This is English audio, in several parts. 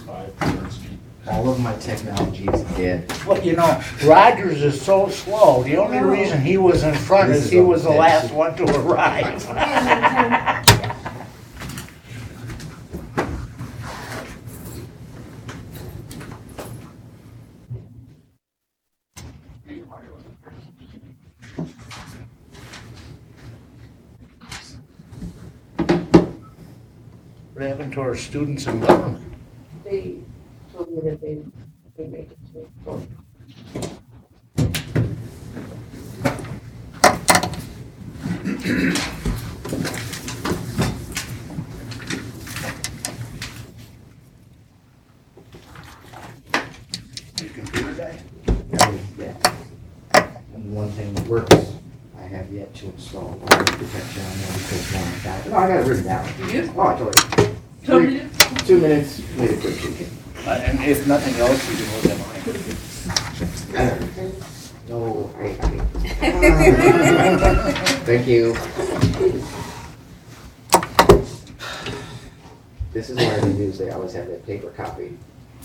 5 Third Street. All of my technology is dead. Well, you know, Rogers is so slow. The only reason he was in front This is is he all was the dead. last one to arrive. What happened to our students in government? They told me that they made it to vote. Your computer guy? Yeah. And one thing that works, I have yet to install wireless protection on there because one I got. No, I got it written down. You? Oh, I told you. Told you? 2 minutes, made it quick. And if nothing else, you can look at mine. No, thank you. This is why they use, they always have that paper copy.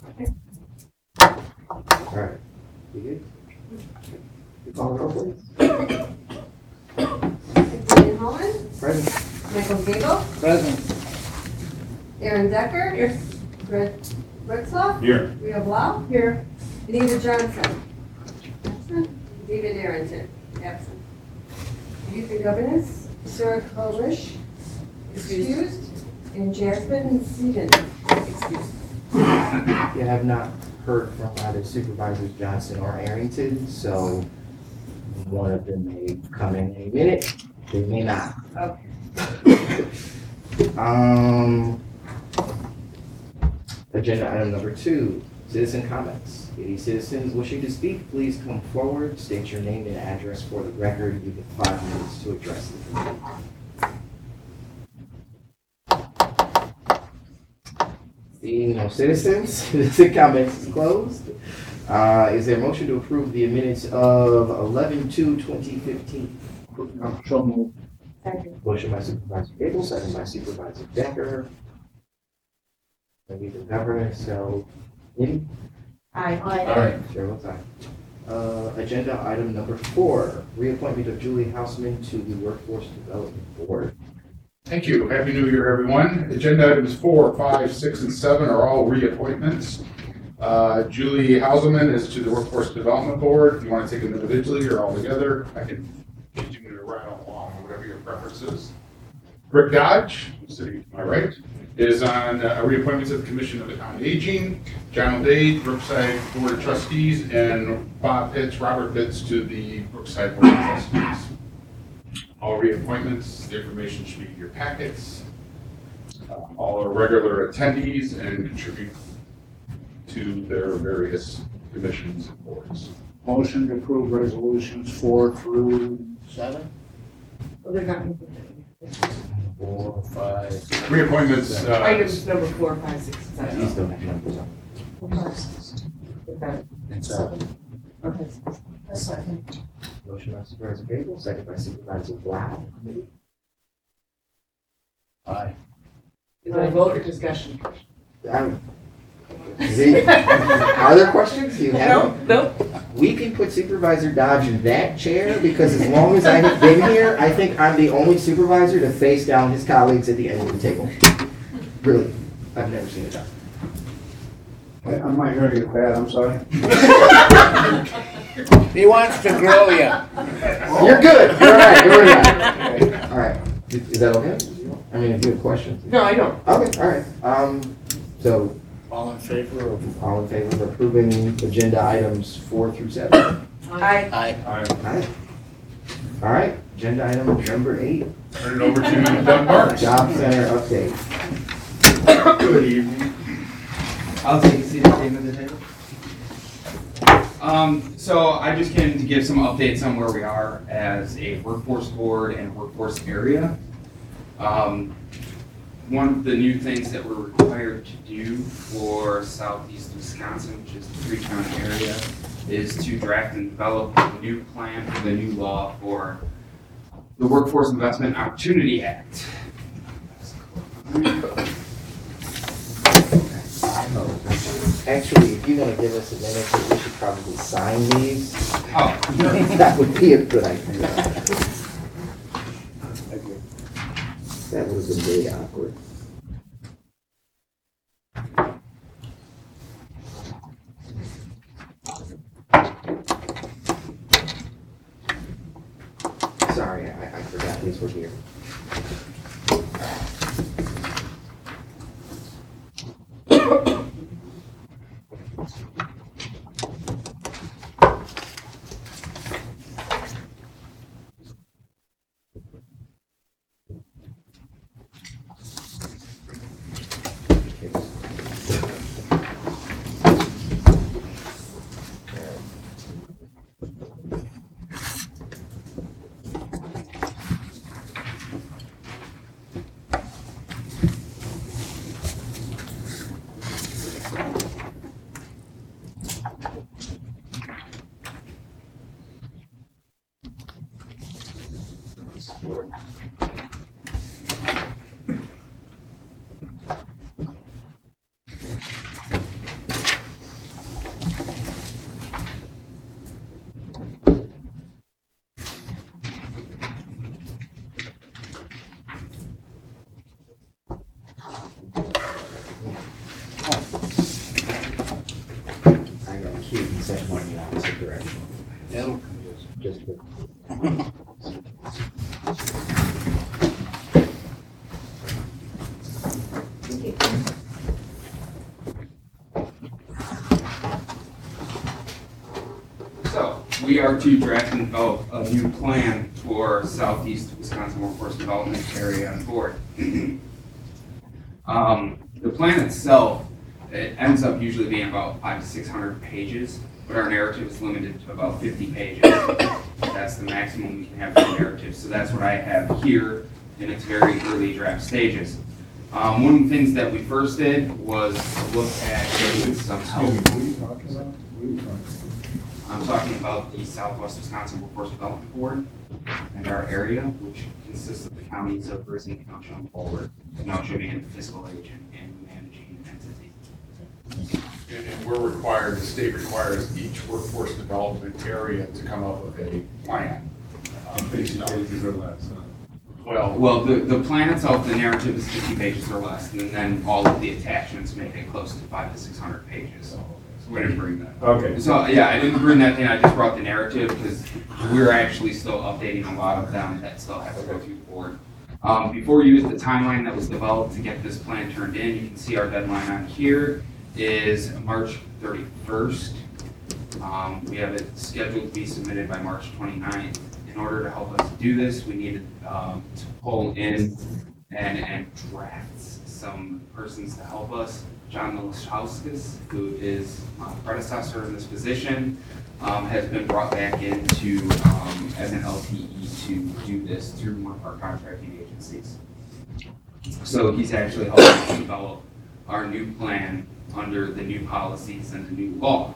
All right, you good? You call it roll, please. Brian Holland, Present. Michael Gable, Present. Aaron Decker. Here. Brett Britzloff. Here. Rita Blau. Here. Anita Johnson. Absent. David Arrington. Absent. Youth and Governance, Sarah Kolish. Excused. And Jasmine Seaton. Excused. You have not heard from either Supervisors Johnson or Arrington, so one of them may come in any minute, they may not. Okay. Agenda item number 2, citizen comments. Any citizens wishing to speak, please come forward, state your name and address for the record. You get 5 minutes to address the committee. Seeing no citizens, citizen comments is closed. Is there a motion to approve the minutes of 11/2/2015? So moved. Second. Motion by Supervisor Gable, second by Supervisor Decker. Maybe the governance, so, Amy? Aye. Aye. Chair votes aye. Agenda item number 4, reappointment of Julie Houseman to the Workforce Development Board. Thank you. Happy New Year, everyone. Agenda items 4, 5, 6, and 7 are all reappointments. Julie Houseman is to the Workforce Development Board. If you want to take them individually or all together, I can continue to ride along, whatever your preference is. Rick Dodge, sitting to my right, is on a reappointment to the Commission of the County Aging. John O'Day, Brookside Board of Trustees, and Bob Pitts, Robert Pitts to the Brookside Board of Trustees. All reappointments, the information should be in your packets. All are regular attendees and contribute to their various commissions and boards. Motion to approve resolutions 4 through 7? Well, they're not. 4, 5. Reappointments, Items number 4, 5, 6, 7. These don't have numbers on. Okay. And 7. Okay. A second. Motion by Supervisor Gable, second by Supervisor Blau. Aye. Is it a vote or discussion? Are there questions? Do you have them? No. We can put Supervisor Dodge in that chair because as long as I have been here, I think I'm the only supervisor to face down his colleagues at the end of the table. Really, I've never seen it done. I'm not hearing it bad, I'm sorry. He wants to grill you. You're good. You're all right. You're all right. All right. Is that okay? I mean, if you have questions. No, I don't. Okay. All right. So All in favor of? all in favor of approving agenda items 4 through 7? Aye. Aye. Aye. All right. Agenda item number 8. turn it over to Doug Marks. Job Center update. Good evening. I'll take a seat at the end of the table. So I just came to give some updates on where we are as a workforce board and workforce area. One of the new things that we're required to do for Southeast Wisconsin, which is the three-town area, is to draft and develop a new plan for the new law for the Workforce Investment Opportunity Act. Oh, Actually, if you want to give us a minute, we should probably sign these. Oh, That would be a good idea. That would have been very awkward. Sorry, I forgot these were here. I got cute and set one in the opposite direction. Just for. so we are to draft and develop a new plan for Southeast Wisconsin Workforce Development Area on board. The plan itself, it ends up usually being about 500 to 600 pages, but our narrative is limited to about 50 pages. That's the maximum we can have for the narrative. So that's what I have here in its very early draft stages. One of the things that we first did was look at some help. I'm talking about the Southwest Wisconsin Workforce Development Board and our area, which consists of the counties of Griswold, Kenosha, Forward, Kenosha being the fiscal agent and managing entity. And we're required, the state requires each workforce development area to come up with a plan. Based on, Well, the plan itself, the narrative is 50 pages or less, and then all of the attachments make it close to 500 to 600 pages. So we didn't bring that. Okay. So, yeah, I didn't bring that in, I just brought the narrative, because we're actually still updating a lot of them that still have to go through the board. Before you use the timeline that was developed to get this plan turned in, you can see our deadline on here is March 31st. We have it scheduled to be submitted by March 29th. In order to help us do this, we needed to pull in and draft some persons to help us. John Miloshauskas, who is my predecessor in this position, has been brought back into as an LTE to do this through one of our contracting agencies. So he's actually helping us develop our new plan under the new policies and the new law.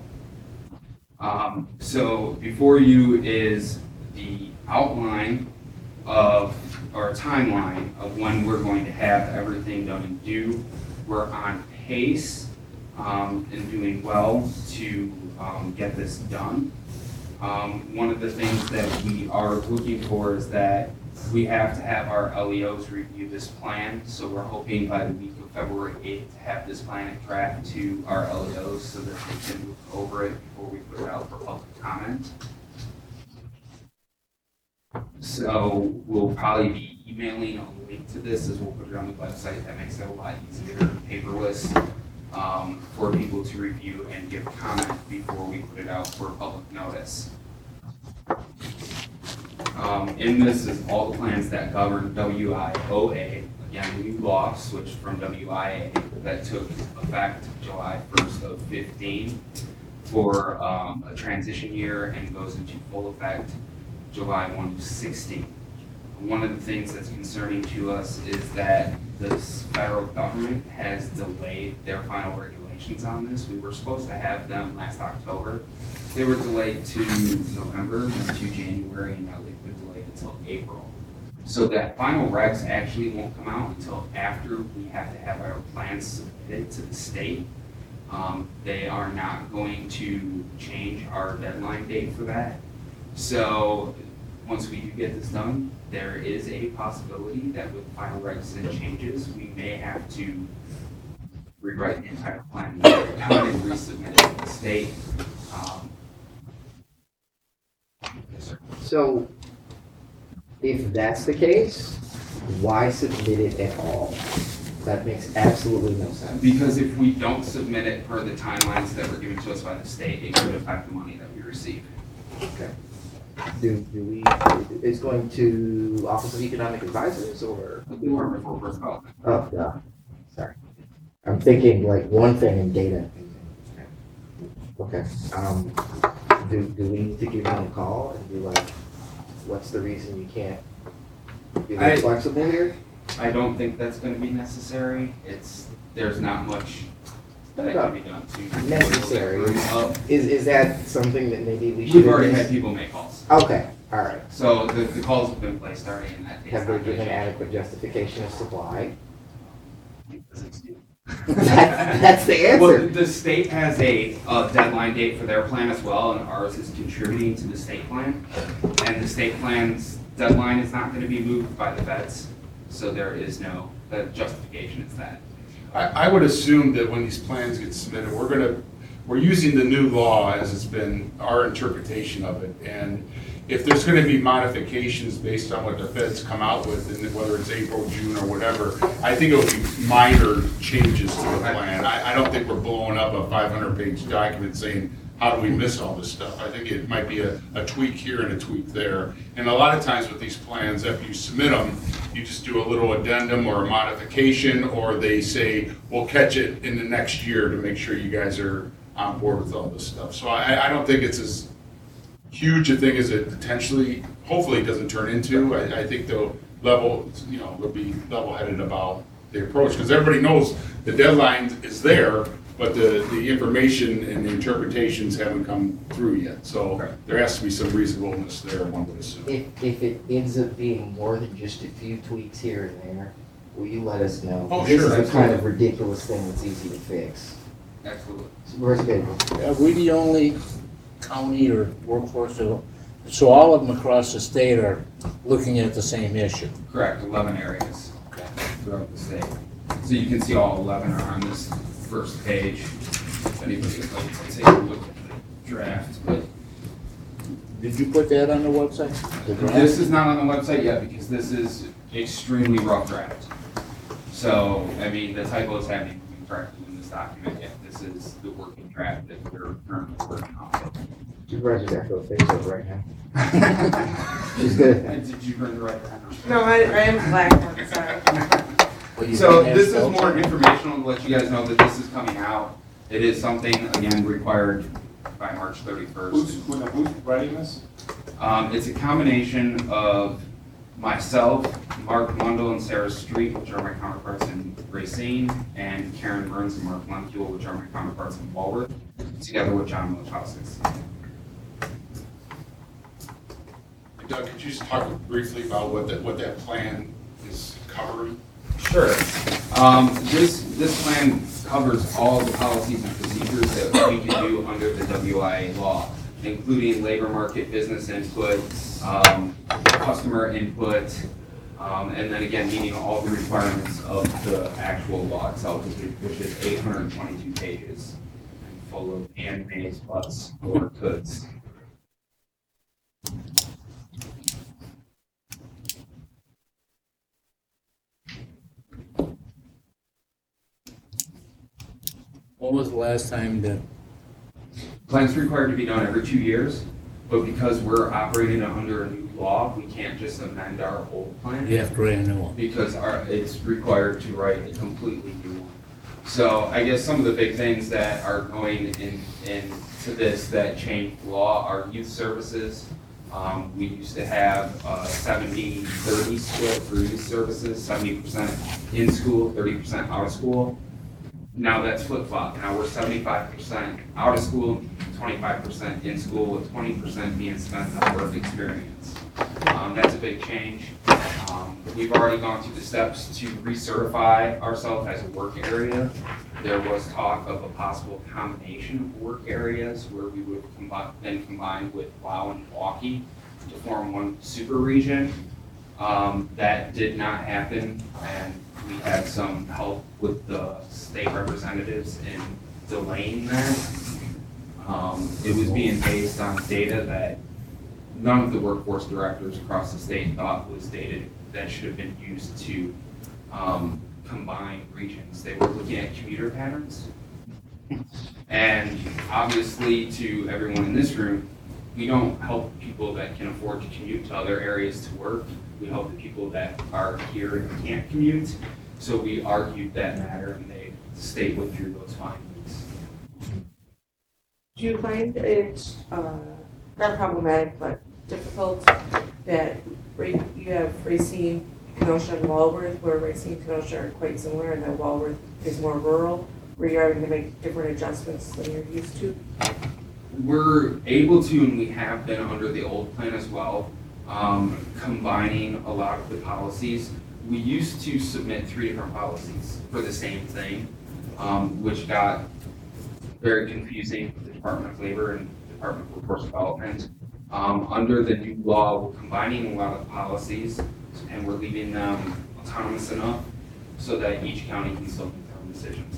So before you is the outline of, or a timeline of when we're going to have everything done and due. We're on pace and doing well to get this done. One of the things that we are looking for is that we have to have our LEOs review this plan. So we're hoping by the week of February 8th to have this plan in draft to our LEOs so that they can look over it before we put it out for public comment. So we'll probably be emailing a link to this as we'll put it on the website. That makes it a lot easier, paperless, for people to review and give comment before we put it out for public notice. In this is all the plans that govern WIOA, again, the new law switched from WIA that took effect July 1st of 15 for a transition year and goes into full effect July 1 of 16. One of the things that's concerning to us is that the federal government has delayed their final regulations on this. We were supposed to have them last October. They were delayed to November and to January, and now they've been delayed until April. So that final regs actually won't come out until after we have to have our plans submitted to the state. They are not going to change our deadline date for that. So, once we do get this done, there is a possibility that with final regs and changes, we may have to rewrite the entire plan, and resubmit it to the state. Yes, sir. So, if that's the case, why submit it at all? That makes absolutely no sense. Because if we don't submit it per the timelines that were given to us by the state, it could affect the money that we receive. Okay. Do we, it's going to Office of Economic Advisors or? The Department for Workforce Development. Oh, yeah, sorry. I'm thinking like one thing in data. Okay, do we need to give them a call and be like, what's the reason you can't be more flexible here? I don't think that's gonna be necessary. There's not much that can be done to. Necessary. Uh, Is that something that maybe we should? We've already had people make calls. Okay, all right. So the calls have been placed already in that. Have they given adequate justification of supply? Because it's due. That's the Well, answer. the state has a deadline date for their plan as well, and ours is contributing to the state plan. And the state plan's deadline is not gonna be moved by the feds, so there is no, the justification is that. I would assume that when these plans get submitted, we're using the new law as it's been our interpretation of it. And if there's gonna be modifications based on what the feds come out with, and whether it's April, June, or whatever, I think it would be minor changes to the plan. I don't think we're blowing up a 500-page document saying, how do we miss all this stuff? I think it might be a tweak here and a tweak there. And a lot of times with these plans, after you submit them, you just do a little addendum or a modification, or they say, we'll catch it in the next year to make sure you guys are on board with all this stuff. So I don't think it's as huge a thing as it potentially, hopefully it doesn't turn into. I think they'll be level-headed about the approach, because everybody knows the deadline is there, but the information and the interpretations haven't come through yet. So there has to be some reasonableness there, one would assume. If it ends up being more than just a few tweaks here and there, will you let us know? Oh, This sure, is the kind absolutely. of ridiculous thing that's easy to fix. Absolutely. Where's Gabriel? Are we the only county or workforce, so all of them across the state are looking at the same issue? Correct, 11 areas throughout the state. So you can see all 11 are on this first page. If anybody would like to take a look at the draft, but Did you put that on the website? The draft? this is not on the website yet because this is extremely rough draft. So, I mean, the typos haven't even been corrected in this document yet. This is the working draft that we're currently working on. Supervisor's got to go fix it right now. She's good. Did you bring the right one? No, I am black, I'm sorry. What do you So think this is that's more also? informational to let you guys know that this is coming out. It is something, again, required by March 31st. Who's writing this? It's a combination of myself, Mark Mundell and Sarah Street, which are my counterparts in Racine, and Karen Burns and Mark Lemke, which are my counterparts in Walworth, together with John Milchowskis. Doug, could you just talk briefly about what that plan is covering? Sure. This plan covers all the policies and procedures that we can do under the WIA law, including labor market, business input, customer input, and then again, meeting all the requirements of the actual law itself, which is 822 pages, and full of and, mays, buts, or coulds. When was the last time that, Plan's required to be done every 2 years, but because we're operating under a new law, we can't just amend our old plan. you have to write a new one? Because it's required to write a completely new one. So I guess some of the big things that are going into this that change the law are youth services. We used to have 70-30 split for youth services, 70% in school, 30% out of school. Now that's flip-flop. Now we're 75% out of school, 25% in school, with 20% being spent on work experience. That's a big change. We've already gone through the steps to recertify ourselves as a work area. there was talk of a possible combination of work areas where we would then combine with Wow and Milwaukee to form one super region. That did not happen, and we had some help with the state representatives in delaying that. It was being based on data that none of the workforce directors across the state thought was data that should have been used to combine regions. They were looking at commuter patterns. And obviously, to everyone in this room, we don't help people that can afford to commute to other areas to work. We help the people that are here and can't commute. So we argued that matter, and the state withdrew those findings. Do you find it, not problematic, but difficult that you have Racine, Kenosha, and Walworth, where Racine and Kenosha are quite similar, and then Walworth is more rural, where you're having to make different adjustments than you're used to? We're able to, and we have been under the old plan as well, combining a lot of the policies. We used to submit 3 different policies for the same thing, which got very confusing with the Department of Labor and Department of Workforce Development. Under the new law, we're combining a lot of policies, and we're leaving them autonomous enough so that each county can still make their own decisions.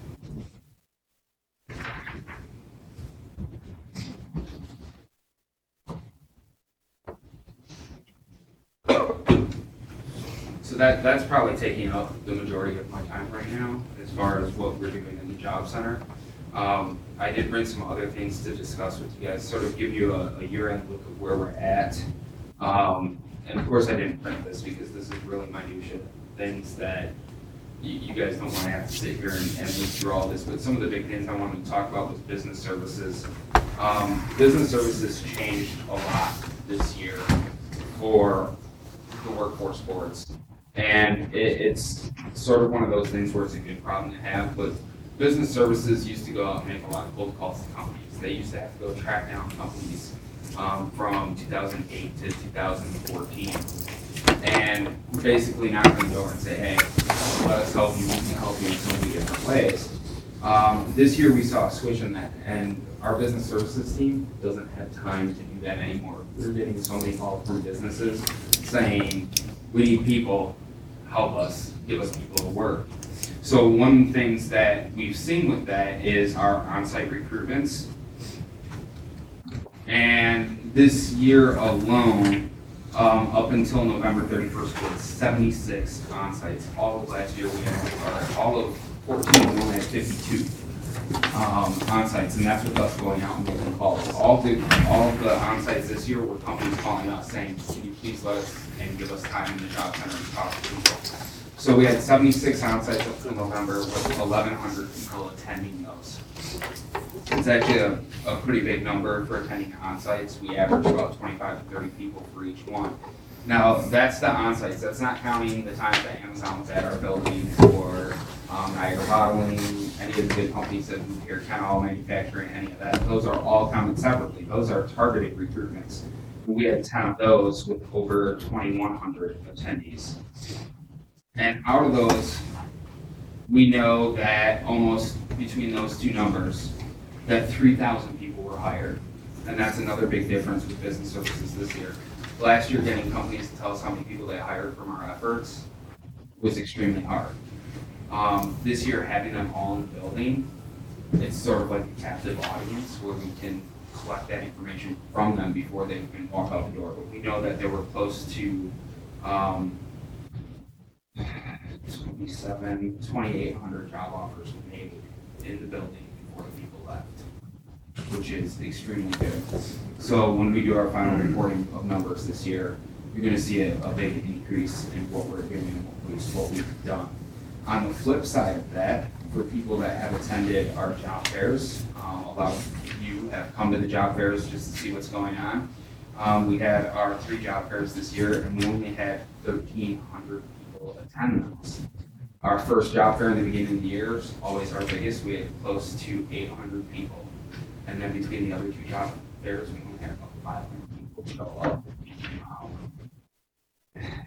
So that's probably taking up the majority of my time right now, as far as what we're doing in the job center. I did bring some other things to discuss with you guys, sort of give you a year-end look of where we're at. And of course, I didn't print this because this is really minutia things that you guys don't want to have to sit here and look through all this. But some of the big things I wanted to talk about was business services. Business services changed a lot this year for the workforce boards. And it's sort of one of those things where it's a good problem to have, but business services used to go out and make a lot of cold calls to companies. They used to have to go track down companies from 2008 to 2014. And basically knock on the door and say, hey, let us help you, we can help you in so many different ways. This year we saw a switch in that, and our business services team doesn't have time to do that anymore. We're getting so many calls from businesses saying, we need people, help us, give us people to work. So one of the things that we've seen with that is our on-site recruitments. And this year alone, up until November 31st, we had 76 on-sites. All of last year we had, all of 14, we only had 52 on-sites, and that's with us going out and making calls. All of the on-sites this year were companies calling us saying, can you please let us and give us time in the job center to talk to people. So we had 76 on-sites up to November with 1,100 people attending those. It's actually a pretty big number for attending on-sites. We average about 25 to 30 people for each one. Now, that's the on-sites. That's not counting the times that Amazon was at our building or Niagara Bottling, any of the big companies that move here, Kenall Manufacturing, any of that. Those are all counted separately. Those are targeted recruitments. We had 10 of those with over 2,100 attendees. And out of those, we know that almost between those two numbers, that 3,000 people were hired. And that's another big difference with business services this year. Last year, getting companies to tell us how many people they hired from our efforts was extremely hard. This year, having them all in the building, it's sort of like a captive audience where we can collect that information from them before they can walk out the door. But we know that there were close to 2,800 job offers made in the building before the people left, which is extremely good. So when we do our final reporting of numbers this year, you're going to see a big increase in what we're doing and what we've done. On the flip side of that, for people that have attended our job fairs, a lot of you have come to the job fairs just to see what's going on. We had our 3 job fairs this year, and we only had 1,300 people attend those. Our first job fair in the beginning of the year is always our biggest. We had close to 800 people. And then between the other 2 job fairs, we only had about 500 people show up.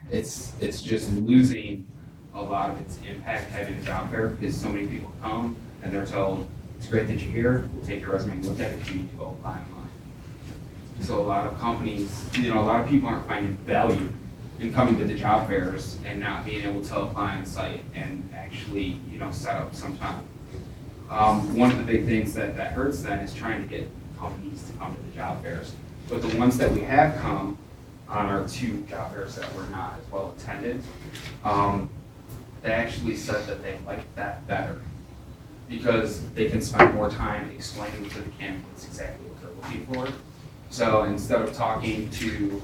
It's just losing a lot of its impact having a job fair because so many people come and they're told, it's great that you're here, we'll take your resume and look at it, you need to go apply online. So a lot of companies, a lot of people aren't finding value in coming to the job fairs and not being able to apply on site and actually, set up some time. One of the big things that hurts then is trying to get companies to come to the job fairs. But the ones that we have come on our 2 job fairs that were not as well attended, they actually said that they liked that better because they can spend more time explaining to the candidates exactly what they're looking for. So instead of talking to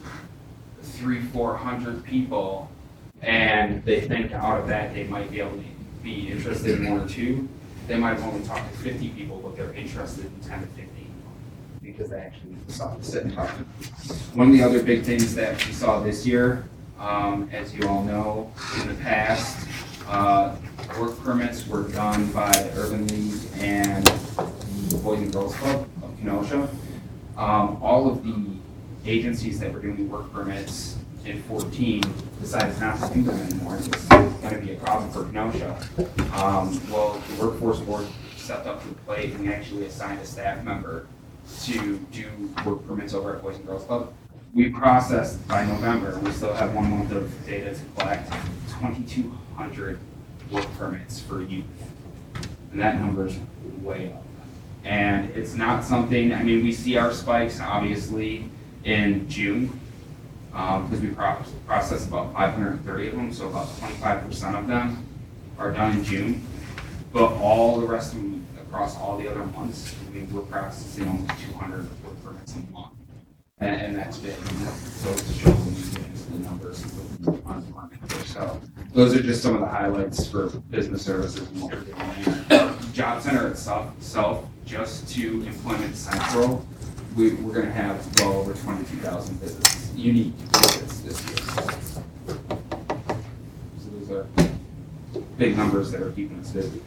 300-400 people and they think out of that they might be able to be interested in 1 or 2, they might have only talked to 50 people, but they're interested in 10 to 15 because they actually saw the sit and talk. One of the other big things that we saw this year, as you all know, in the past, work permits were done by the Urban League and the Boys and Girls Club of Kenosha. All of the agencies that were doing work permits in 14 decided not to do them anymore. It's going to be a problem for Kenosha. Well, the workforce board stepped up to the plate and actually assigned a staff member to do work permits over at Boys and Girls Club. We processed by November, we still have 1 month of data to collect, 2,200 work permits for youth. And that number's way up. And it's not something, we see our spikes obviously in June, because we process about 530 of them, so about 25% of them are done in June. But all the rest of them, across all the other months, we're processing almost 200 work permits a month. And that's big. So to show the numbers on the market there. So those are just some of the highlights for business services and what we're doing. Job Center itself, just to Employment Central, we're going to have well over 22,000 visits, unique visits this year. So those are big numbers that are keeping us busy.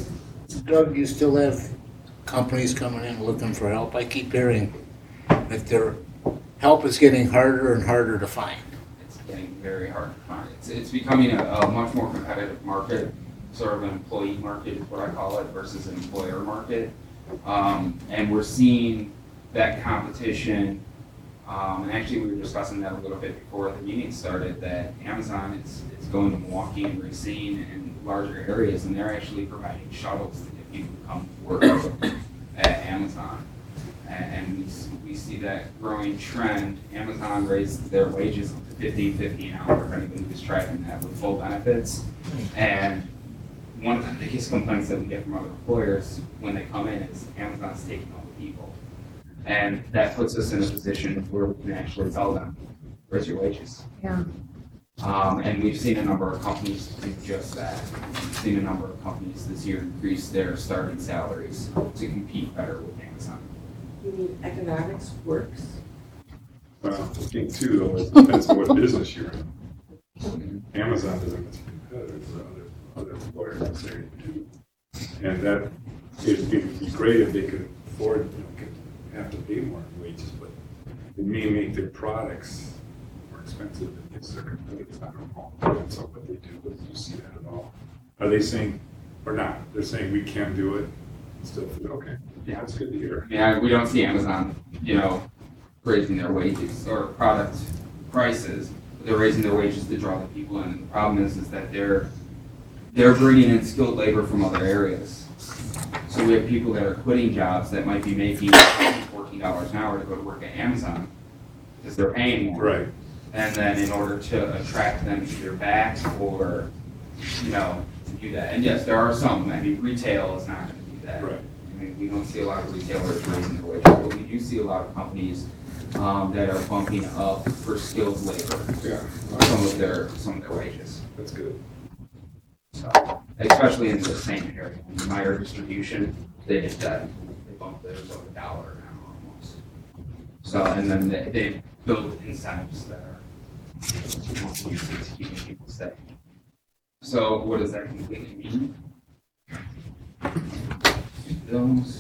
Doug, you still have companies coming in looking for help? I keep hearing that their help is getting harder and harder to find. It's getting very hard to find. It's becoming a much more competitive market, sort of an employee market is what I call it, versus an employer market. And we're seeing that competition, and actually we were discussing that a little bit before the meeting started, that Amazon is going to Milwaukee and Racine and larger areas, and they're actually providing shuttles to get people to come to work at Amazon. And we see that growing trend. Amazon raised their wages up to $15.50 an hour for anybody who's tracking that with full benefits. And one of the biggest complaints that we get from other employers when they come in is Amazon's taking all the people. And that puts us in a position where we can actually tell them, raise your wages. Yeah. And we've seen a number of companies do just that. We've seen a number of companies this year increase their starting salaries to compete better with Amazon. You mean economics works? Well, I think too, though, it depends on what business you're in. Amazon doesn't have competitors or other employers that say do. And that, it'd be great if they could afford, have to pay more wages, but it may make their products more expensive against their competitors. I don't know. That's not what they do, but do you see that at all? Are they saying, or not? They're saying we can do it, still, okay. Yeah, that's good to hear. Yeah, we don't see Amazon, raising their wages or product prices. They're raising their wages to draw the people in. And the problem is that they're bringing in skilled labor from other areas. So we have people that are quitting jobs that might be making $14 an hour to go to work at Amazon because they're paying more. Right. And then in order to attract them either back or, to do that. And yes, there are some. Retail is not going to do that. Right. We don't see a lot of retailers raising their wages, but we do see a lot of companies that are bumping up for skilled labor. Yeah. Some of their wages. That's good. So, especially in the same area. Meyer Distribution, they did that. They bumped theirs up $1 an hour almost. So, and then they build incentives that are most useful to keeping people stay. So, what does that completely mean? Those.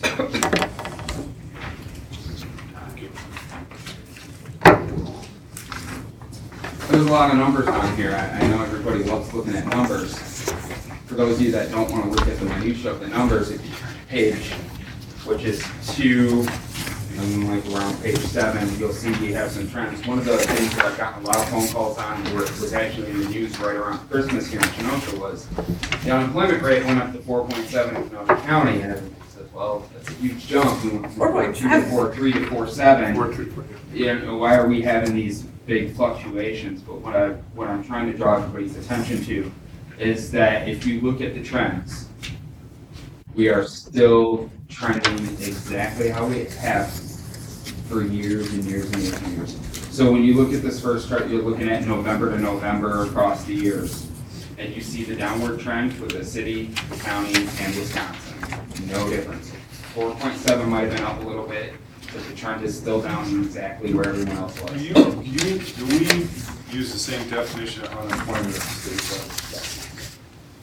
There's a lot of numbers on here. I know everybody loves looking at numbers. For those of you that don't want to look at the minutiae of the numbers, if you turn page, which is 2, and like around page 7, you'll see we have some trends. One of the things that I've gotten a lot of phone calls on, where it was actually in the news right around Christmas here in Kenosha, was the unemployment rate went up to 4.7 in Kenosha County, and everyone says, well, that's a huge jump. We went from 4.2 to 4.3 to 4.7. You know, why are we having these big fluctuations? But what I'm trying to draw everybody's attention to is that if you look at the trends, we are still trending exactly how we have for years and years and years and years. So when you look at this first chart, you're looking at November to November across the years. And you see the downward trend for the city, the county, and Wisconsin. No difference. 4.7 might have been up a little bit, but the trend is still down exactly where everyone else was. Do we use the same definition of unemployment as the state does?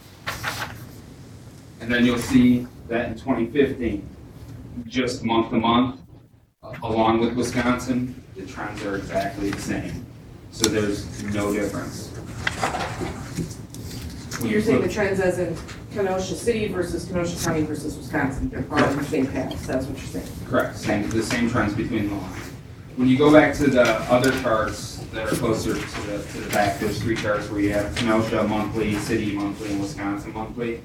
And then you'll see that in 2015, just month to month, along with Wisconsin, the trends are exactly the same. So there's no difference. You're saying the trends as in Kenosha City versus Kenosha County versus Wisconsin, they're following the same path, that's what you're saying? Correct, the same trends between the lines. When you go back to the other charts that are closer to the back, there's 3 charts where you have Kenosha monthly, City monthly, and Wisconsin monthly.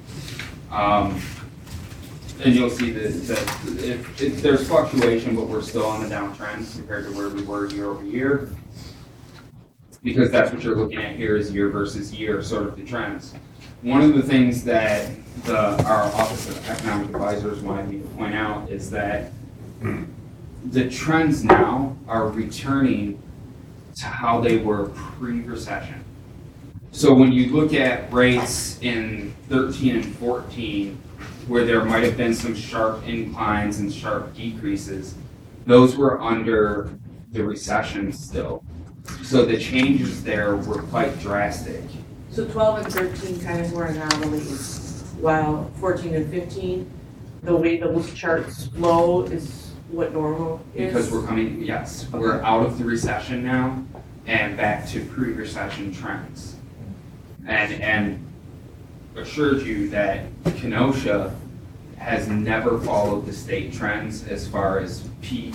And you'll see that there's fluctuation, but we're still on the downtrend compared to where we were year over year. Because that's what you're looking at here is year versus year, sort of the trends. One of the things that our Office of Economic Advisors wanted me to point out is that the trends now are returning to how they were pre-recession. So when you look at rates in 13 and 14, where there might have been some sharp inclines and sharp decreases, those were under the recession still. So the changes there were quite drastic. So 12 and 13 kind of were anomalies, while 14 and 15, the way those charts flow is what normal is? Because we're out of the recession now and back to pre-recession trends. And assured you that Kenosha has never followed the state trends as far as peak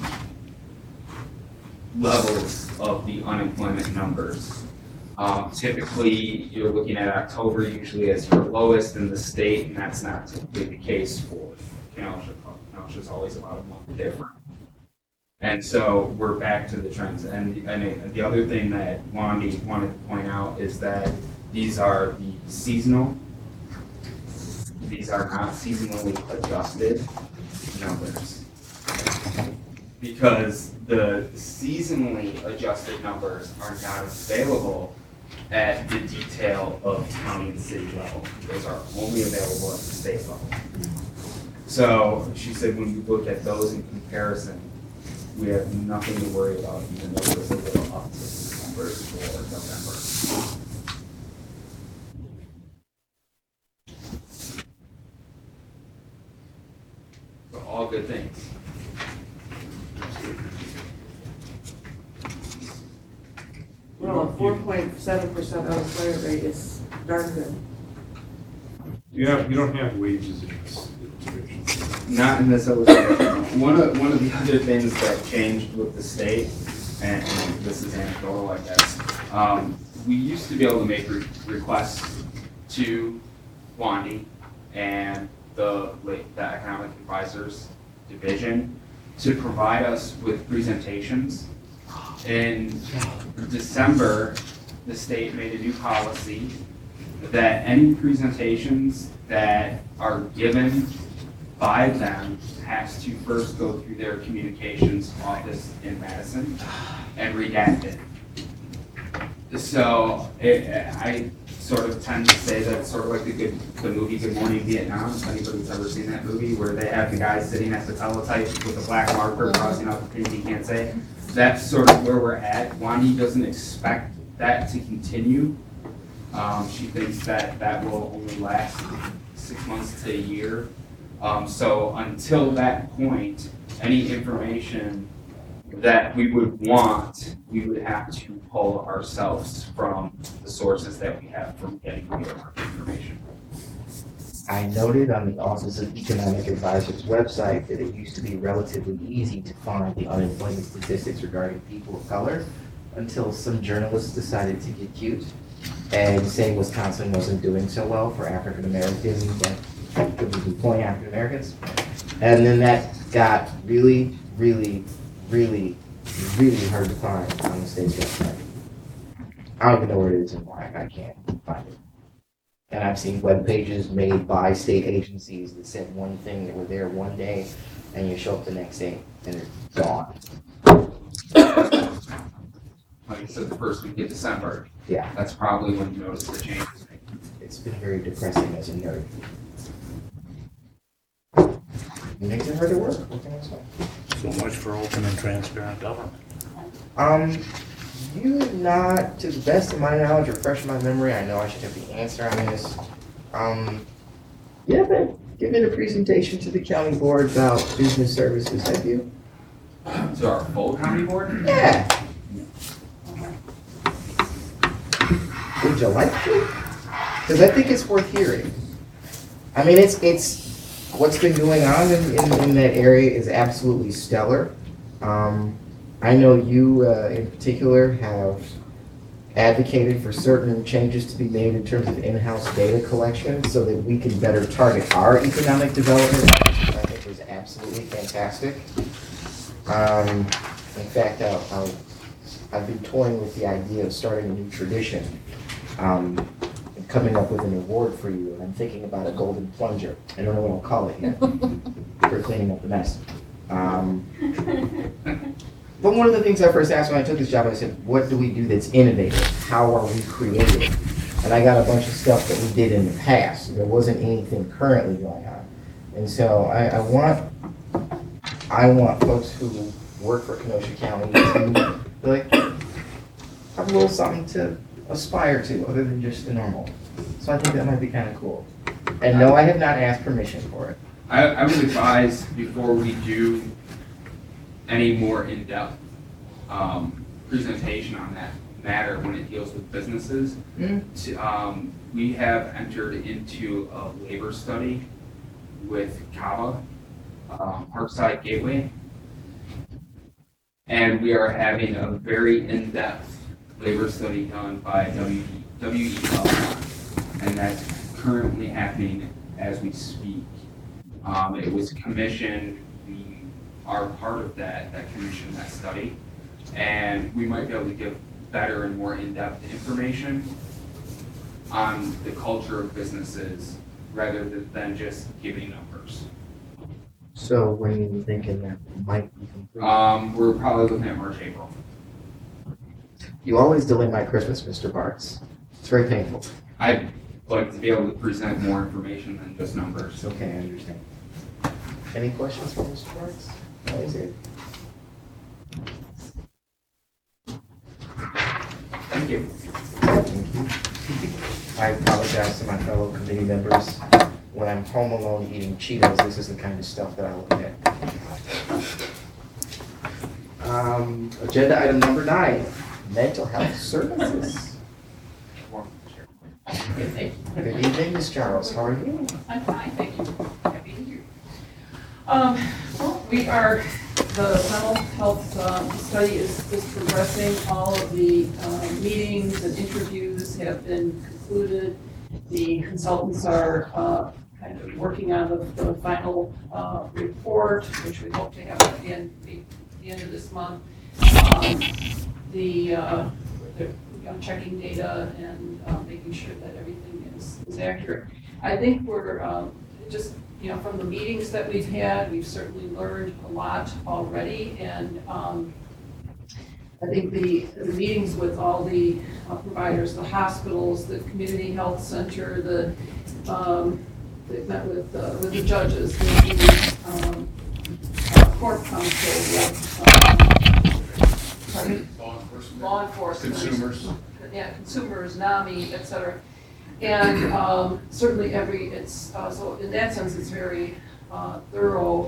levels of the unemployment numbers. Typically, you're looking at October usually as your lowest in the state, and that's not typically the case for Kenosha. Kenosha's always about a month different. And so we're back to the trends. And the other thing that Wandy wanted to point out is that these are the seasonal. These are not seasonally adjusted numbers. Because the seasonally adjusted numbers are not available at the detail of county and city level. Those are only available at the state level. So she said when you look at those in comparison, we have nothing to worry about, even though there's a little uptick in numbers for November. So all good things. Well, a 4.7% unemployment rate is darn good. You don't have wages in this illustration. Not in this illustration. One of the other things that changed with the state, and this is anecdotal, I guess, we used to be able to make requests to Wandy and the Economic Advisors Division to provide us with presentations. In December, the state made a new policy that any presentations that are given by them has to first go through their communications office in Madison and redacted. So I sort of tend to say that it's sort of like the movie Good Morning Vietnam, if anybody's ever seen that movie, where they have the guy sitting at the teletype with a black marker crossing out the things he can't say. That's sort of where we're at. Wandy doesn't expect that to continue. She thinks that will only last 6 months to a year. So until that point, any information that we would want, we would have to pull ourselves from the sources that we have from getting real information. I noted on the Office of Economic Advisors website that it used to be relatively easy to find the unemployment statistics regarding people of color until some journalists decided to get cute and say Wisconsin wasn't doing so well for African Americans and could be employing African Americans. And then that got really, really, really, really hard to find on the state's website. I don't even know where it is and why I can't find it. And I've seen web pages made by state agencies that said one thing, that were there one day, and you show up the next day and it's gone. Like I said, the first week of December. Yeah. That's probably when you notice the changes. It's been very depressing as a nerd. It makes it hard to work. What can I say? So much for open and transparent government. You did not, to the best of my knowledge, refresh my memory. I know I should have the answer on this. You haven't given a presentation to the county board about business services, have you? To our full county board? Yeah. Would you like to? Because I think it's worth hearing. I mean, it's what's been going on in that area is absolutely stellar. I know you in particular have advocated for certain changes to be made in terms of in-house data collection so that we can better target our economic development, which I think is absolutely fantastic. In fact, I've been toying with the idea of starting a new tradition and coming up with an award for you, and I'm thinking about a golden plunger. I don't know what I'll call it yet for cleaning up the mess. But one of the things I first asked when I took this job, I said, what do we do that's innovative? How are we creative? And I got a bunch of stuff that we did in the past. There wasn't anything currently going on. And so I want folks who work for Kenosha County to like have a little something to aspire to other than just the normal. So I think that might be kind of cool. And no, I have not asked permission for it. I would advise before we do any more in-depth presentation on that matter when it deals with businesses. We have entered into a labor study with CAVA, Parkside Gateway, and we are having a very in-depth labor study done by WEL, and that's currently happening as we speak. It was commissioned, we are part of that commission, that study, and we might be able to give better and more in-depth information on the culture of businesses rather than just giving numbers. So when are you thinking that might be complete? We're probably looking at March, April. You always delay my Christmas, Mr. Bartz. It's very painful. I'd like to be able to present more information than just numbers. It's okay, I understand. Any questions for Mr. Bartz? That is it. Thank you. Thank you. I apologize to my fellow committee members. When I'm home alone eating Cheetos, this is the kind of stuff that I look at. Agenda item number 9, mental health services. Good evening, Ms. Charles. How are you? I'm fine, thank you. Happy to hear. Well, we are, the mental health study is progressing. All of the meetings and interviews have been concluded. The consultants are kind of working on the final report, which we hope to have at the end of this month. I'm checking data and making sure that everything is accurate. I think we're just, from the meetings that we've had, we've certainly learned a lot already, and I think the meetings with all the providers, the hospitals, the community health center, they've met with the judges, the court counsel, law enforcement, consumers, NAMI, et cetera. And certainly so in that sense, it's very thorough.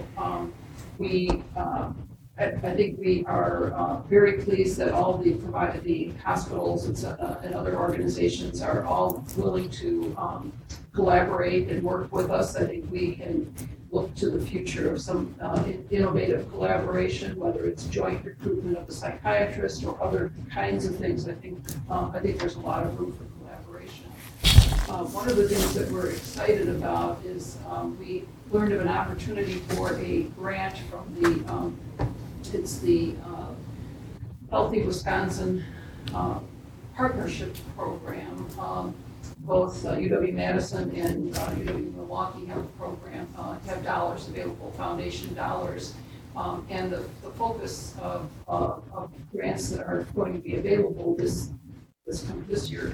I think we are very pleased that all the hospitals and other organizations are all willing to collaborate and work with us. I think we can look to the future of some innovative collaboration, whether it's joint recruitment of the psychiatrist or other kinds of things. I think there's a lot of room for collaboration. One of the things that we're excited about is we learned of an opportunity for a grant from it's the Healthy Wisconsin Partnership Program. Both UW-Madison and UW-Milwaukee Health Program have dollars available, foundation dollars. And the focus of grants that are going to be available this year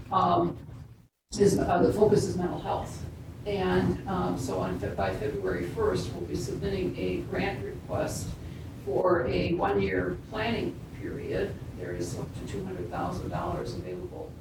the focus is mental health. And so by February 1st, we'll be submitting a grant request for a 1-year planning period. There is up to $200,000 available.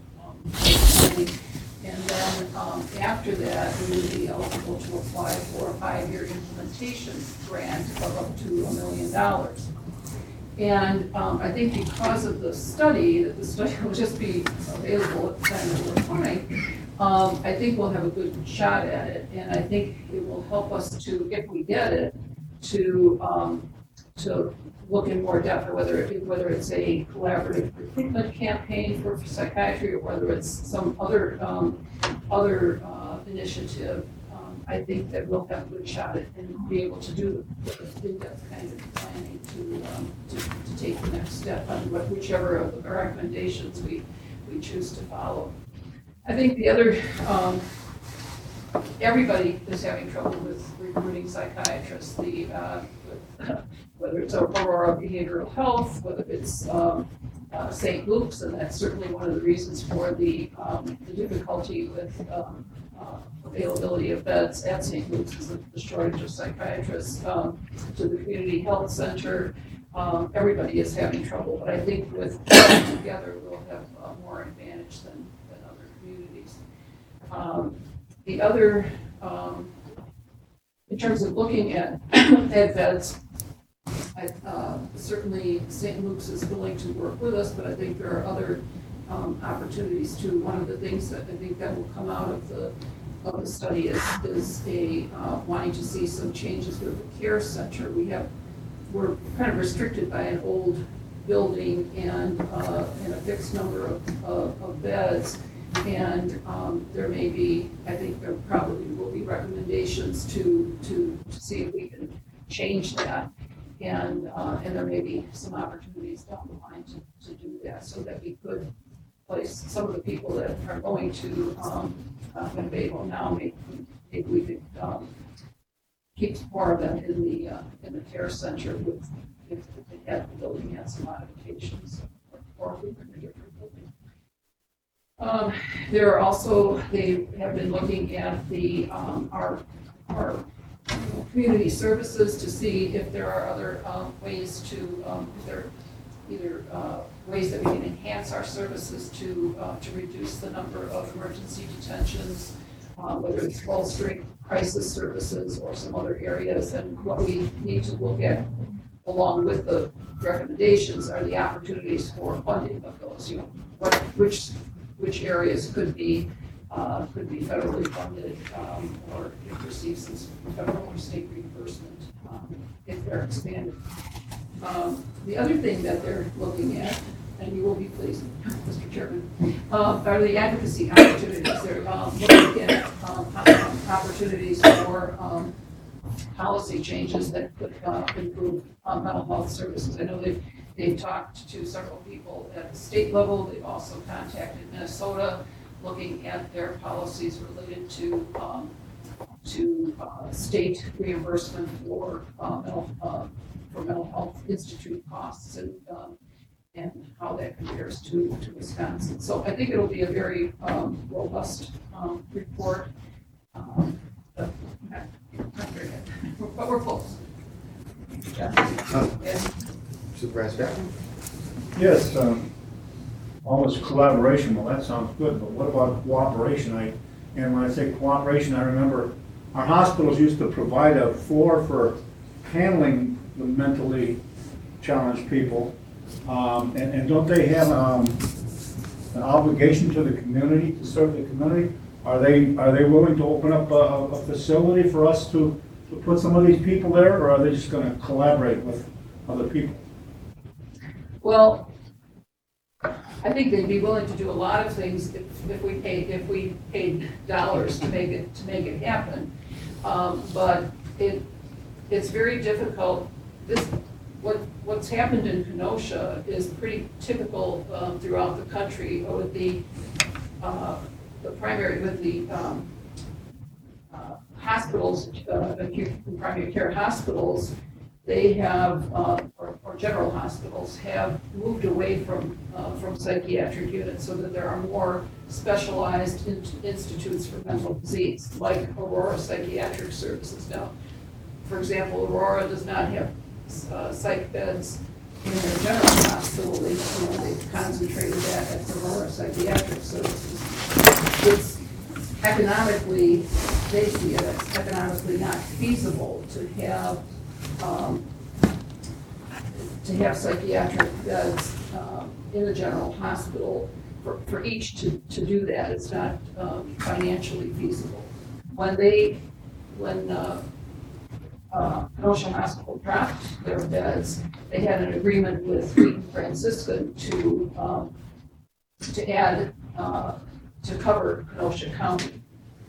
And then after that, we will be eligible to apply for a 5-year implementation grant of up to $1 million. And I think because of the study, that the study will just be available at the time that we're applying, I think we'll have a good shot at it. And I think it will help us to, if we get it, to look in more depth, whether it's a collaborative recruitment campaign for psychiatry or whether it's some other initiative. I think that we'll have a good shot at and be able to do the in-depth kind of planning to take the next step on whichever of the recommendations we choose to follow. I think the other, everybody is having trouble with recruiting psychiatrists. Whether it's Aurora Behavioral Health, whether it's St. Luke's, and that's certainly one of the reasons for the difficulty with availability of beds at St. Luke's is the shortage of psychiatrists. To the community health center, everybody is having trouble, but I think with together we'll have more advantage than other communities. The other, in terms of looking at beds, certainly St. Luke's is willing to work with us, but I think there are other opportunities too. One of the things that I think that will come out of the study is wanting to see some changes with the care center. We're kind of restricted by an old building and a fixed number of beds. And there may be, I think there probably will be recommendations to see if we can change that. And there may be some opportunities down the line to do that so that we could place some of the people that are going to Winnebago now, maybe we could keep more of them in the care center if the building has some modifications or if we could a different building. There are also, they have been looking at our community services to see if there are other ways to, if there are either ways that we can enhance our services to reduce the number of emergency detentions, whether it's bolstering crisis services or some other areas. And what we need to look at along with the recommendations are the opportunities for funding of those. Which areas could be federally funded or receive some federal or state reimbursement if they're expanded. The other thing that they're looking at, and you will be pleased, Mr. Chairman, are the advocacy opportunities. They're looking at opportunities for policy changes that could improve mental health services. I know they've talked to several people at the state level. They've also contacted Minnesota, looking at their policies related to state reimbursement for mental health institute costs and how that compares to Wisconsin. So I think it'll be a very robust report. But we're close. Supervisor Jackson? Yes, all this collaboration, well, that sounds good, but what about cooperation? And when I say cooperation, I remember our hospitals used to provide a floor for handling the mentally challenged people. And don't they have an obligation to the community, to serve the community? Are they willing to open up a facility for us to put some of these people there, or are they just gonna collaborate with other people? Well, I think they'd be willing to do a lot of things if we paid dollars to make it happen. But it's very difficult. What's happened in Kenosha is pretty typical throughout the country with the hospitals, acute and primary care hospitals. They have, or general hospitals have moved away from psychiatric units so that there are more specialized institutes for mental disease, like Aurora Psychiatric Services now. For example, Aurora does not have psych beds in their general hospital. They've concentrated that at Aurora Psychiatric Services. It's economically, they see it as economically not feasible to have psychiatric beds in a general hospital for each to do that. It's not financially feasible. When Kenosha Hospital dropped their beds, they had an agreement with Wheaton Franciscan to add to cover Kenosha County.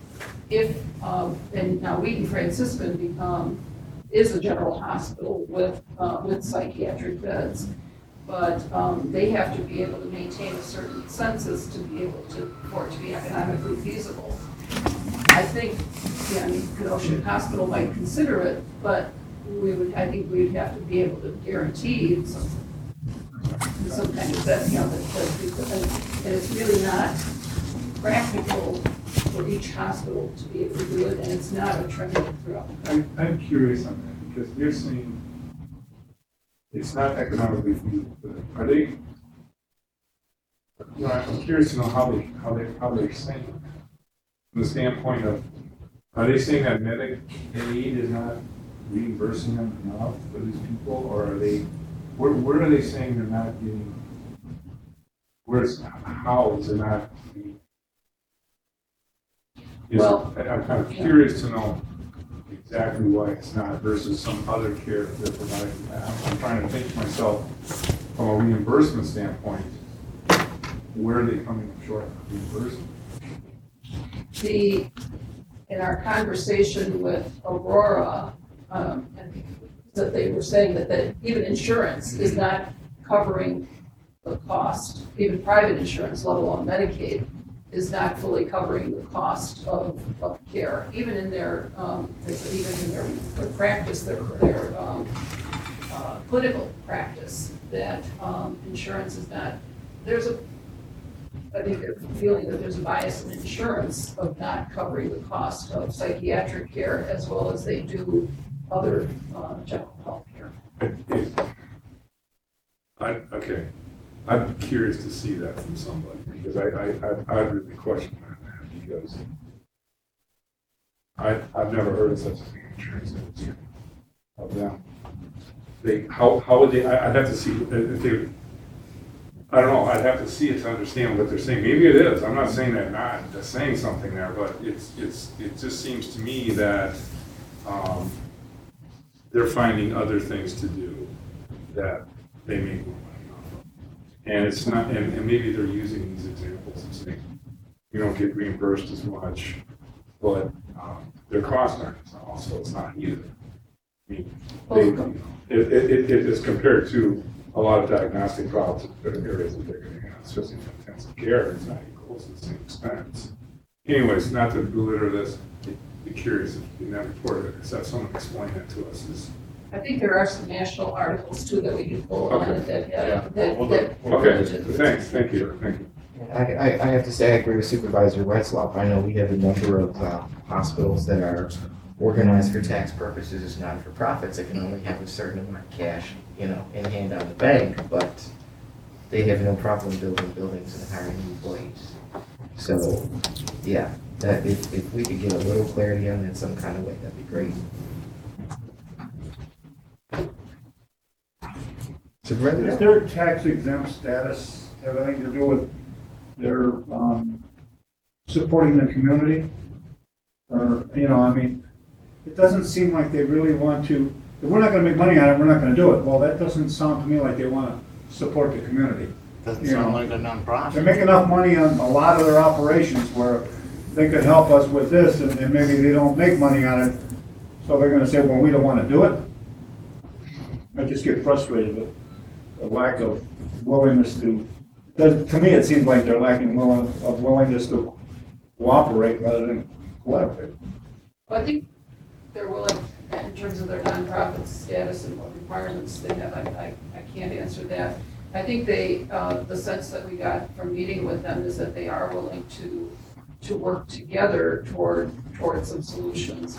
And now Wheaton Franciscan is a general hospital with psychiatric beds, but they have to be able to maintain a certain census to be able for it to be economically feasible. I think, Kenosha Hospital might consider it, but I think we'd have to be able to guarantee some kind of that, and it's really not practical for each hospital to be able to do it, and it's not a trend throughout the country. I'm curious on that, because they're saying it's not economically feasible. Are they, I'm curious to know how they're saying it. From the standpoint of, are they saying that Medicaid is not reimbursing them enough for these people, or are they, where are they saying they're not getting, how is it not being? I'm kind of curious to know exactly why it's not versus some other care they're providing now. I'm trying to think to myself, from a reimbursement standpoint, where are they coming up short of reimbursement? In our conversation with Aurora, that they were saying that even insurance is not covering the cost, even private insurance, let alone Medicaid, is not fully covering the cost of care, even in their practice, their clinical practice, that insurance is not. I think they're feeling that there's a bias in insurance of not covering the cost of psychiatric care as well as they do other general health care. Okay. I'm curious to see that from somebody, because I really question that, because I've never heard of such a thing in insurance industry of them. How would they, I'd have to see if they, I don't know, I'd have to see it to understand what they're saying. Maybe it is. I'm not saying they're not just saying something there, but it just seems to me that they're finding other things to do that they make more money off of. And it's not, and maybe they're using these examples and saying, you don't get reimbursed as much, but their costs aren't also, it's not either. I mean, it is compared to a lot of diagnostic problems in areas that they're going to have, especially in intensive care, it's not equal to the same expense. Anyways, not to belittle this, be curious if in that report, if someone explain that to us. I think there are some national articles too that we can pull on it that. Okay, thank you. I have to say, I agree with Supervisor Wetzloff. I know we have a number of hospitals that are organized for tax purposes as not-for-profits. They can only have a certain amount of cash, in hand on the bank, but they have no problem building buildings and hiring employees. So, yeah, that if we could get a little clarity on that some kind of way, that'd be great. Does their tax exempt status have anything to do with their supporting the community. Or, I mean, it doesn't seem like they really want to, if we're not gonna make money on it, we're not gonna do it. Well, that doesn't sound to me like they wanna support the community. Doesn't You sound know. like a nonprofit. They make enough money on a lot of their operations where they could help us with this, and maybe they don't make money on it, so they're gonna say, well, we don't wanna do it. I just get frustrated with the lack of willingness to, to me, it seems like they're lacking willingness to cooperate rather than collaborate. Well, I think they're willing, in terms of their nonprofit status and what requirements they have, I can't answer that. I think they, the sense that we got from meeting with them is that they are willing to work together toward some solutions.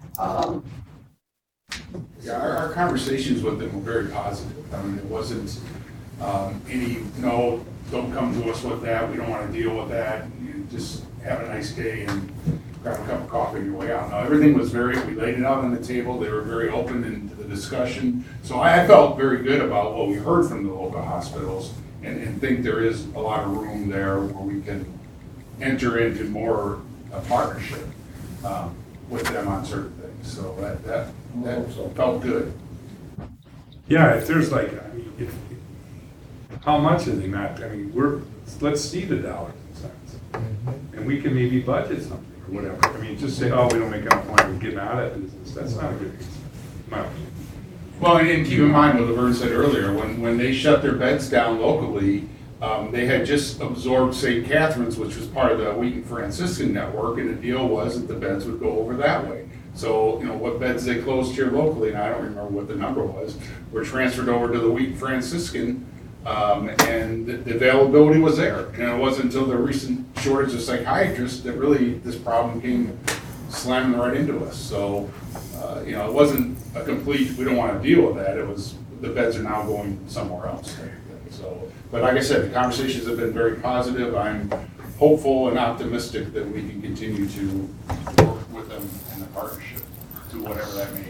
Yeah, our conversations with them were very positive. I mean, it wasn't any, no, don't come to us with that, we don't want to deal with that. You just have a nice day and grab a cup of coffee on your way out. No, everything was we laid it out on the table, they were very open into the discussion. So I felt very good about what we heard from the local hospitals and think there is a lot of room there where we can enter into more a partnership with them on certain things. So that felt good. Yeah, if there's like, I mean, how much is it not, I mean, let's see the dollars and cents. And we can maybe budget something or whatever. I mean, just say, oh, we don't make enough money, we're getting out of that business. That's not a good, in my opinion. Well, and keep in mind what Laverne said earlier, when they shut their beds down locally, they had just absorbed St. Catherine's, which was part of the Wheaton Franciscan network, and the deal was that the beds would go over that way. So, what beds they closed here locally, and I don't remember what the number was, were transferred over to the Wheaton Franciscan, and the availability was there. And it wasn't until the recent shortage of psychiatrists that really this problem came slamming right into us. So, it wasn't a complete, we don't want to deal with that. It was, the beds are now going somewhere else. So, but like I said, the conversations have been very positive. I'm hopeful and optimistic that we can continue to work with them in the partnership to whatever that may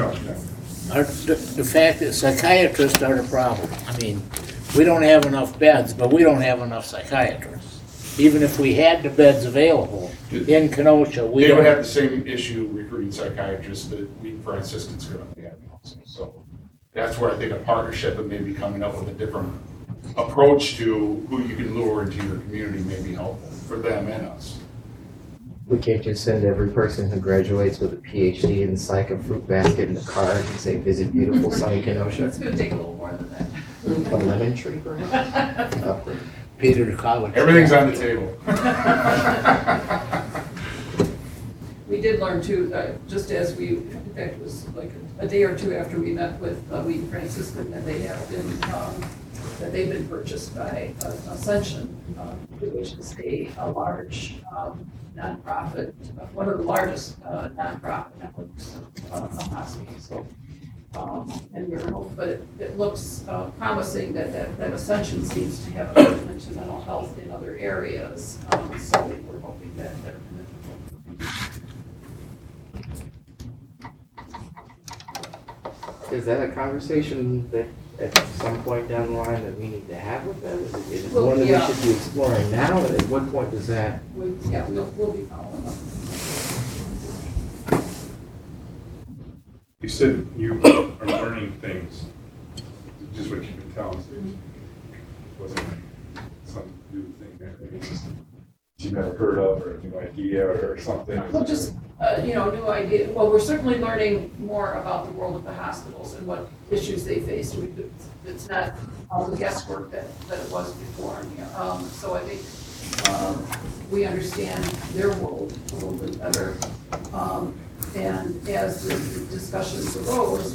be. The fact that psychiatrists are the problem. I mean, we don't have enough beds, but we don't have enough psychiatrists. Even if we had the beds available in Kenosha, we They don't would have the same issue recruiting psychiatrists that Wheaton Franciscans currently have also. So that's where I think a partnership and maybe coming up with a different approach to who you can lure into your community may be helpful for them and us. We can't just send every person who graduates with a PhD in psych a fruit basket in the car and say, visit beautiful sunny Kenosha. It's gonna take a little more than that. A lemon tree, perhaps? Upward. Peter to college. Everything's on the table. We did learn too, just as in fact, it was like a day or two after we met with Wheaton Franciscan, that they have been, that they've been purchased by Ascension, which is a large nonprofit, one of the largest nonprofit networks of hospitals. So, and we're hoping, but it looks promising that Ascension seems to have a commitment to mental health in other areas. So we're hoping that they're Is that a conversation that at some point down the line that we need to have with them? Is it Well, one that yeah. we should be exploring now? And at what point does that? we'll be following up. You said you are learning things, just what you've been telling us. It wasn't some new thing there, maybe just you never heard of or a new idea or something. Well, just, new idea. Well, we're certainly learning more about the world of the hospitals and what issues they face. It's not all the guesswork that it was before. So I think we understand their world a little bit better. And as the discussions arose,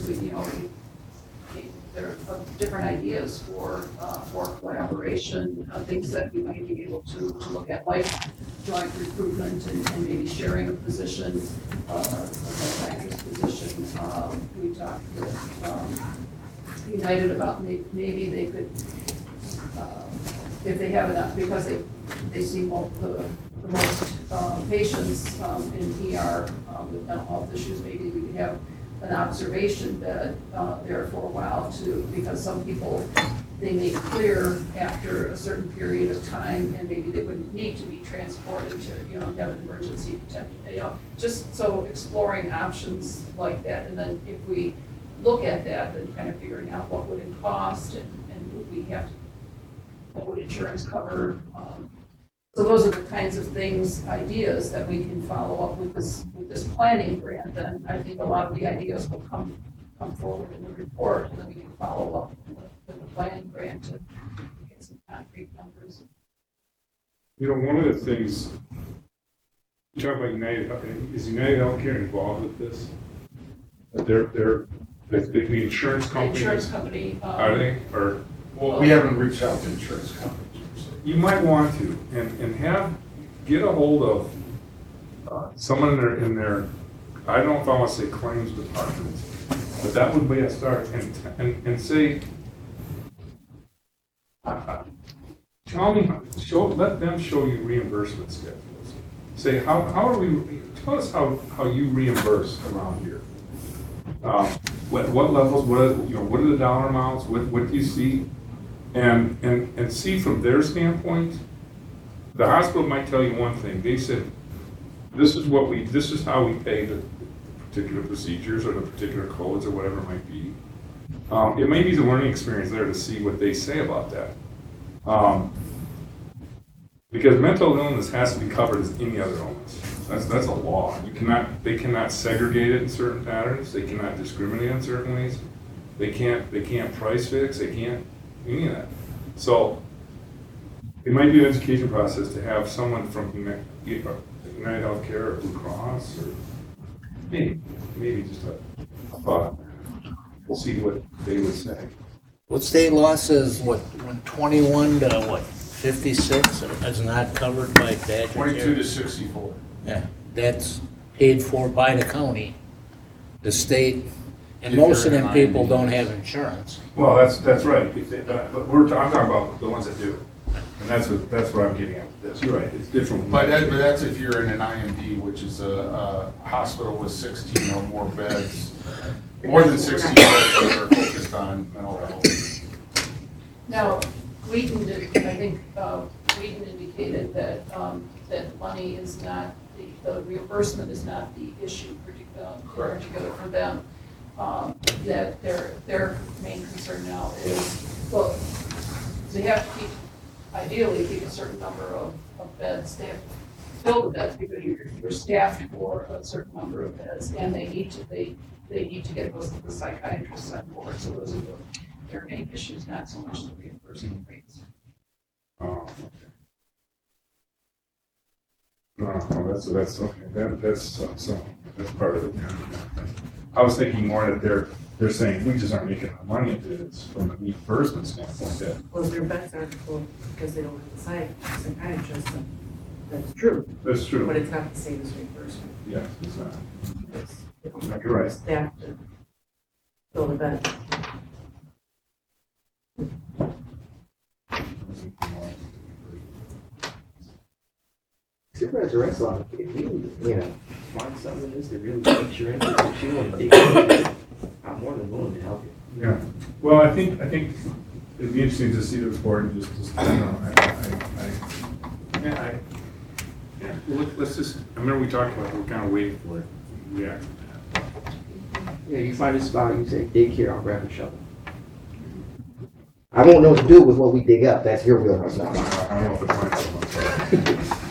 there are different ideas for collaboration, things that we might be able to look at, like joint recruitment and maybe sharing a position, a psychiatrist position. We talked with United about maybe they could, if they have enough, because they see the most patients in ER with mental health issues, maybe we could have an observation bed there for a while too, because some people, they may clear after a certain period of time, and maybe they wouldn't need to be transported to, have an emergency just so exploring options like that, and then if we look at that, then kind of figuring out what would it cost, and would we have to, what would insurance cover? So those are the kinds of things, ideas that we can follow up with this planning grant. Then I think a lot of the ideas will come forward in the report, and then we can follow up with the planning grant to get some concrete numbers. One of the things, you talk about is United Healthcare involved with this? They're the insurance The company? insurance company. Are they, or? Well, we haven't reached out to insurance companies. You might want to, and get a hold of someone in their, I don't know if I want to say claims department, but that would be a start, and say, let them show you reimbursement schedules. Say, tell us how you reimburse around here. What levels, what are the dollar amounts, what do you see? And see from their standpoint, the hospital might tell you one thing. They said, this is how we pay the particular procedures or the particular codes or whatever it might be. It may be the learning experience there to see what they say about that. Because mental illness has to be covered as any other illness. That's a law. They cannot segregate it in certain patterns. They cannot discriminate in certain ways. They can't price fix. They can't any of that. So it might be an education process to have someone from United Healthcare or Blue Cross, or maybe just a thought. We'll see what they would say. What state law says, when 21 to 56 is not covered by Badger? 22 to 64. Yeah, that's paid for by the county, the state, and most of them people don't have insurance. Well, that's right. But I'm talking about the ones that do, and that's what I'm getting at with this. You're right. It's different. But that's if you're in an IMD, which is a hospital with 16 or more beds, more than 16 beds that are focused on mental health. Now, Wheaton indicated that that money is not the reimbursement is not the issue particular for them. That their main concern now is, well, they have to ideally keep a certain number of beds. They have to fill the beds because you're staffed for a certain number of beds, and they need to get the psychiatrists on board. So those are their main issues, not so much the reimbursement rates. Oh, okay. No, that's okay. That's part of it. I was thinking more that they're saying we just aren't making enough money at this from a reimbursement standpoint. Well, their beds aren't full because they don't have the psychiatrist. That's true. That's true. But it's not the same as reimbursement. Yes, it's not. Because they don't have You're right. staff to fill the bed. Supervisor Rexall, if you find something in this that really takes your interest, if you want to dig into it, I'm more than willing to help you. Yeah. Well, I think it'd be interesting to see the report and just well, let's just. I remember we talked about it, we're kind of waiting for it. React. Yeah, you find a spot, you say, dig here, I'll grab a shovel. I won't know what to do with what we dig up. That's your wheelhouse now. I don't know if it's mine.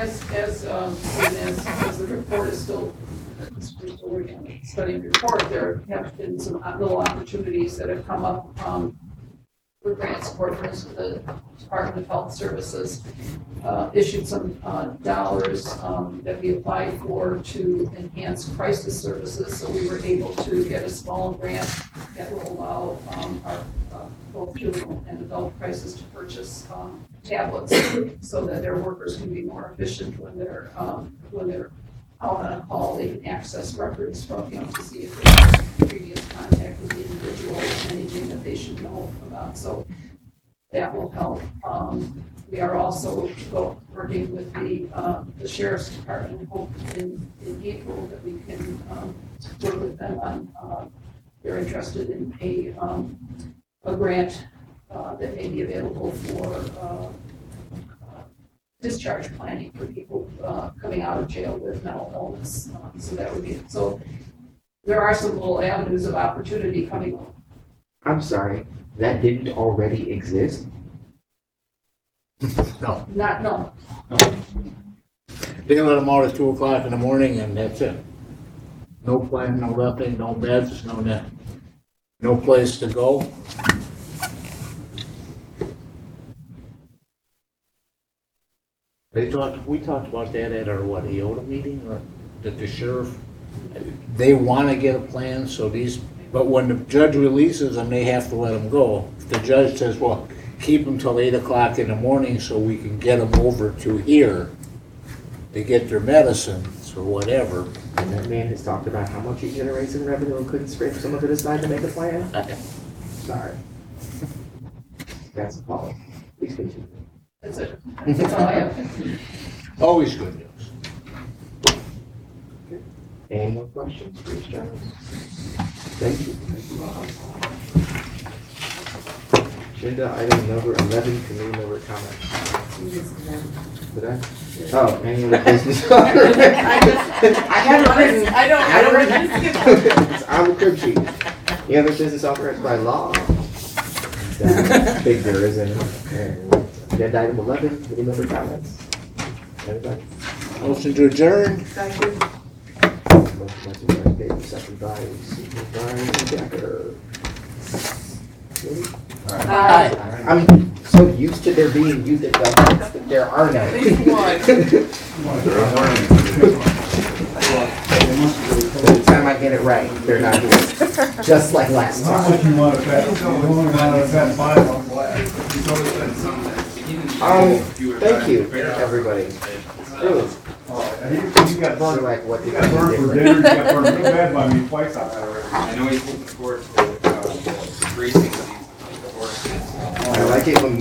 As the report is still working on studying the report, there have been some little opportunities that have come up for grant support. For instance, the Department of Health Services issued some dollars that we applied for to enhance crisis services. So we were able to get a small grant that will allow our both juvenile and adult crisis to purchase tablets so that their workers can be more efficient when they're out on call. They can access records from to see if there's previous contact with the individual, anything that they should know about. So that will help. We are also working with the Sheriff's Department. We hope in April that we can work with them on. They're interested in a grant that may be available for discharge planning for people coming out of jail with mental illness. So that would be, so there are some little avenues of opportunity coming up. I'm sorry, that didn't already exist? No, No. they let them out at 2 o'clock in the morning and that's it. No plan, no nothing, no beds, no net, no place to go. We talked about that at our, EOTA meeting, or that the sheriff, they want to get a plan, so but when the judge releases them, they have to let them go. If the judge says, well, keep them till 8 o'clock in the morning so we can get them over to here to get their medicines or whatever. And that man has talked about how much he generates in revenue and couldn't scrape some of it aside to make a plan? Sorry. That's appalling. Please continue. That's it. That's all I have. Always good news. Any more questions for Mr. Jones? Thank you. Agenda item number 11, committee member comments. Did I? Oh, any other business? I had it written. I don't. It's on the crib sheet. Any other business authorized by law? Big there isn't. Okay. Agenda item 11, committee member comments. Anybody? Motion to adjourn. Motion by Supervisor Davis, second by Supervisor Decker. Aye. I'm so used to there being youth at Belmont that there are none. By the time I get it right, they're not here. Just like last How time. much you want to bet? You only want to bet 5 on black. There's always been some that beginning. Thank you, everybody. Really, You got so burned, like what you did got burned for dinner, you got burned real bad by me twice on that already. I know he's looking forward to the racing season, like the horses. I like it when